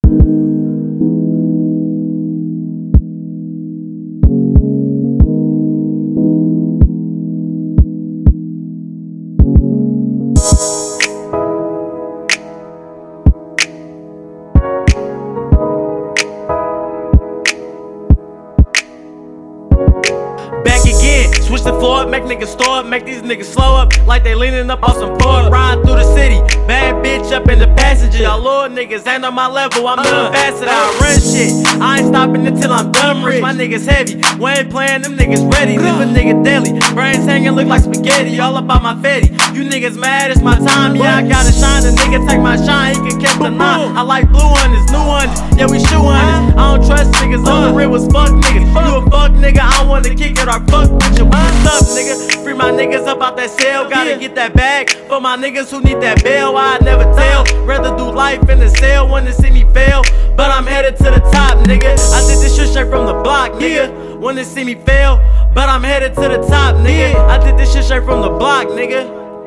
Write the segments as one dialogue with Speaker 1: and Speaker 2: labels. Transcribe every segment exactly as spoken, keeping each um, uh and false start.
Speaker 1: Back again, switch the floor up, make niggas store up, make these niggas slow up like they leaning up on some floor. Ride through the city, bad bitch up in the passenger. Y'all little niggas ain't on my level, I'm the ambassador. I run shit, I ain't stopping until I'm done rich. My niggas heavy, we ain't playing, them niggas ready. Live a nigga daily, brains hanging, look like spaghetti. All about my fatty, you niggas mad, it's my time. Yeah, I gotta shine, the nigga take my shine, he can catch the nine. I like blue hundreds, new hundreds, yeah we shoe hundreds. I don't trust niggas, on the real was fuck niggas. You a fuck nigga, I wanna kick it or fuck with you. What's up nigga, free my niggas up out that cell. Gotta get that bag for my niggas who need that bail. I never tell, rather do life in the cell. Wanna see me fail, but I'm headed to the top nigga. I did this shit straight from the block nigga. Wanna see me fail, but I'm headed to the top nigga. I did this shit straight from the block nigga.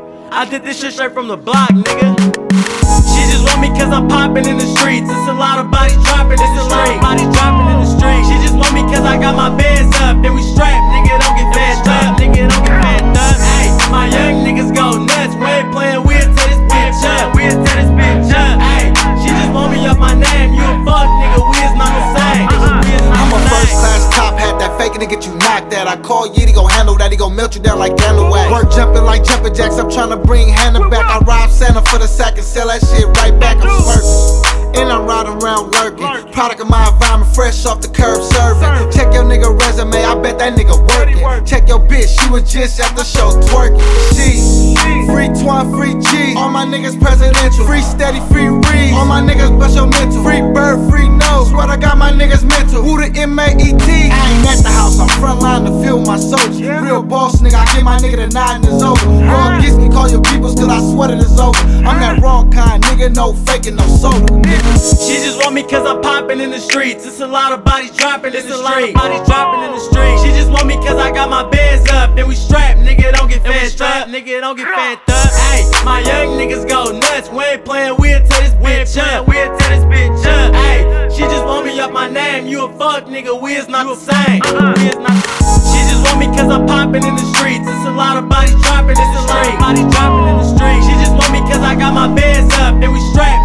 Speaker 1: I did this shit straight from the block nigga. She just want me cause I'm popping in the streets. It's a lot of bodies dropping in the street. Bodies dropping in the street. She just want me cause I got my bands up. Then we strapped, nigga don't get fed up. Nigga don't get fed up. Hey, my young niggas go nuts. We ain't playing, we'll tear this bitch up. We'll tear this bitch up. Hey, she just want me up my name. You a fuck nigga, we is not the same. We is not
Speaker 2: I'm
Speaker 1: the
Speaker 2: a
Speaker 1: same.
Speaker 2: first class top hat, that faking to get you knocked at. I call Yeti, gon' handle that, he gon' melt you down like candle wax. Work jumping like jumping jacks, I'm tryna bring Hannah back. I rob Santa for the sack and sell that shit right back. I'm smirking, and I'm riding around lurking. Product of my environment, fresh off the curb serving. Check your nigga resume, I bet that nigga working. Check your bitch, she was just at the show twerking. She free twine, free G. All my niggas presidential. Free steady, free read. All my niggas bust your mental. Free bird, free nose. Swear I got my niggas mental. Who the M A E T? I ain't at the house, I'm frontline to feel my soldiers. Real boss nigga, I give my nigga the nine is over. Wrong gets me, call your peoples till I sweat it is over. I'm that wrong kind, nigga, no faking, no soda.
Speaker 1: She just want me cause I'm popping in the streets. It's a lot of bodies dropping in the street. Bodies dropping in the street. She just want me cause I got my bands up. Then we strapped, nigga don't get fed up. Nigga don't get fed up. Hey, my young niggas go nuts. We ain't playing, we'll tear this bitch up. We'll tear this bitch up. Hey, she just want me up my name. You a fuck nigga, we is not the same. We is not. She just want me cause I'm popping in the streets. It's a lot of bodies dropping in the street. Bodies dropping in the street. She just want me cause I got my bands up. Then we strapped.